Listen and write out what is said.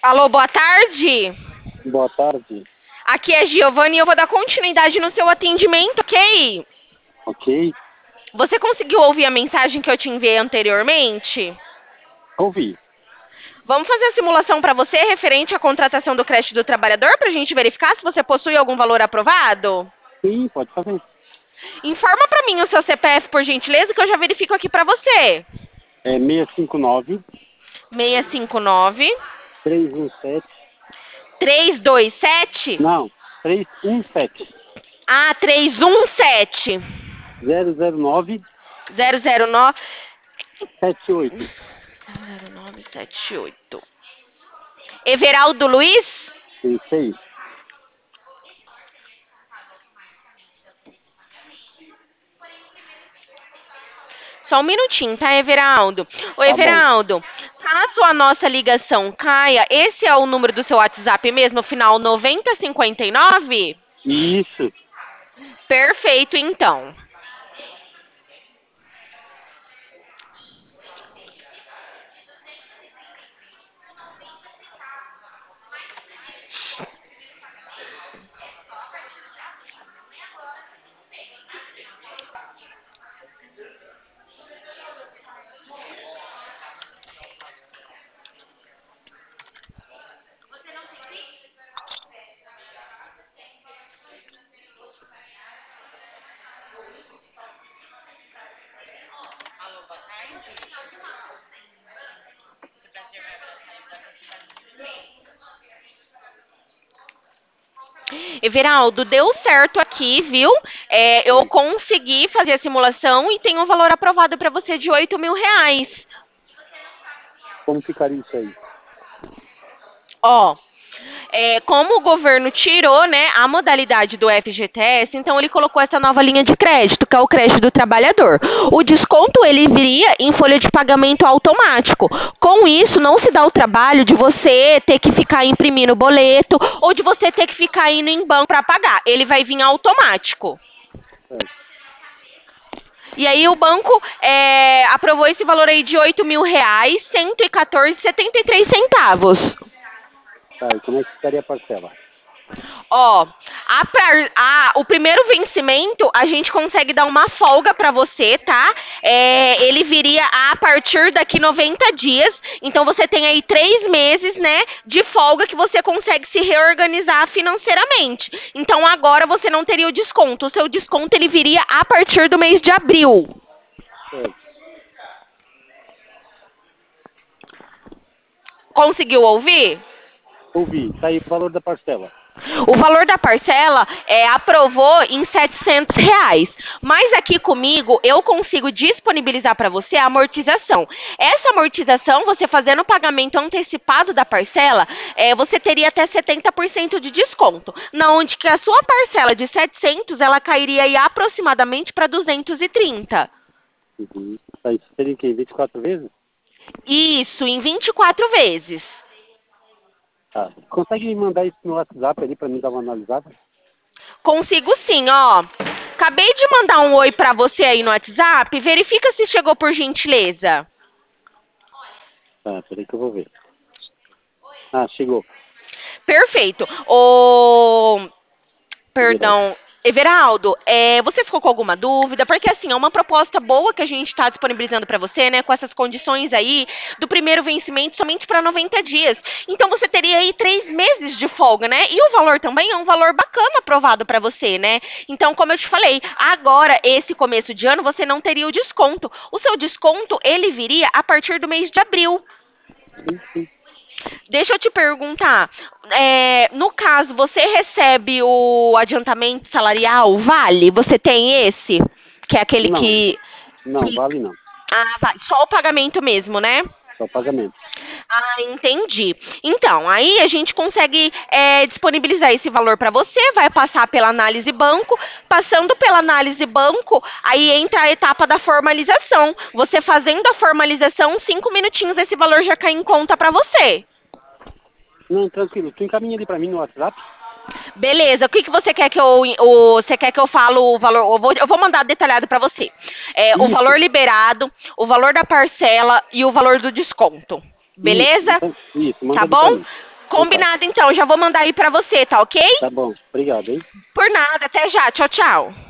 Alô, boa tarde. Boa tarde. Aqui é Giovanni e eu vou dar continuidade no seu atendimento, ok? Ok. Você conseguiu ouvir a mensagem que eu te enviei anteriormente? Ouvi. Vamos fazer a simulação para você referente à contratação do crédito do trabalhador para a gente verificar se você possui algum valor aprovado? Sim, pode fazer. Informa para mim o seu CPF, por gentileza, que eu já verifico aqui para você. É 659 659 317. 327. Não, 317 Ah, 317 009 009 78. 0978. Everaldo Luiz? Isso aí. Só um minutinho, tá, Everaldo? Ô, Tá bom. Everaldo, caso a nossa ligação caia, esse é o número do seu WhatsApp mesmo, final 9059? Isso. Perfeito, então. Everaldo, deu certo aqui, viu? Eu consegui fazer a simulação e tem um valor aprovado para você de R$ 8.000. Como ficaria isso aí? Ó, como o governo tirou, né, a modalidade do FGTS, então ele colocou essa nova linha de crédito, que é o crédito do trabalhador. O desconto ele viria em folha de pagamento automático. Com isso, não se dá o trabalho de você ter que ficar imprimindo boleto ou de você ter que ficar indo em banco para pagar. Ele vai vir automático. É. E aí o banco aprovou esse valor aí de R$ 8.000, 114,73 centavos. Tá, e como é que ficaria a parcela? Ó, o primeiro vencimento a gente consegue dar uma folga para você, tá? Ele viria a partir daqui 90 dias. Então você tem aí 3 meses, né, de folga que você consegue se reorganizar financeiramente. Então agora você não teria o desconto. O seu desconto ele viria a partir do mês de abril. Certo. Conseguiu ouvir? Ouvi. Tá aí o valor da parcela. O valor da parcela aprovou em R$ 700. Mas aqui comigo eu consigo disponibilizar para você a amortização. Essa amortização, você fazendo o pagamento antecipado da parcela, você teria até 70% de desconto. Na onde que a sua parcela de 700 ela cairia aí aproximadamente para 230. Uhum. Tá, isso seria em quê? 24 vezes? Isso, em 24 vezes. Tá. Consegue me mandar isso no WhatsApp ali pra mim dar uma analisada? Consigo sim, ó. Acabei de mandar um oi pra você aí no WhatsApp. Verifica se chegou por gentileza. Tá, peraí que eu vou ver. Ah, chegou. Perfeito. Everaldo. Perdão. Everaldo, você ficou com alguma dúvida? Porque assim, é uma proposta boa que a gente está disponibilizando para você, né? Com essas condições aí do primeiro vencimento somente para 90 dias. Então você teria aí 3 meses de folga, né? E o valor também é um valor bacana aprovado para você, né? Então, como eu te falei, agora, esse começo de ano, você não teria o desconto. O seu desconto, ele viria a partir do mês de abril. Sim, sim. Deixa eu te perguntar, no caso, você recebe o adiantamento salarial, vale? Você tem esse? Que é aquele Não, que... não, vale não. Ah, vale. Só o pagamento mesmo, né? Só pagamento. Ah, entendi. Então, aí a gente consegue disponibilizar esse valor para você, vai passar pela análise banco. Passando pela análise banco, aí entra a etapa da formalização. Você fazendo a formalização, 5 minutinhos, esse valor já cai em conta para você. Não, tranquilo. Tu encaminha ali pra mim no WhatsApp? Beleza, o que você quer que você quer que eu falo o valor? Eu vou mandar detalhado para você. O Isso, valor liberado, o valor da parcela e o valor do desconto. isso. Beleza? Então, isso, manda Tá ali pra bom? mim. Combinado, então. Já vou mandar aí pra você, tá ok? Tá bom. Obrigado, hein? Por nada. Até já. Tchau, tchau.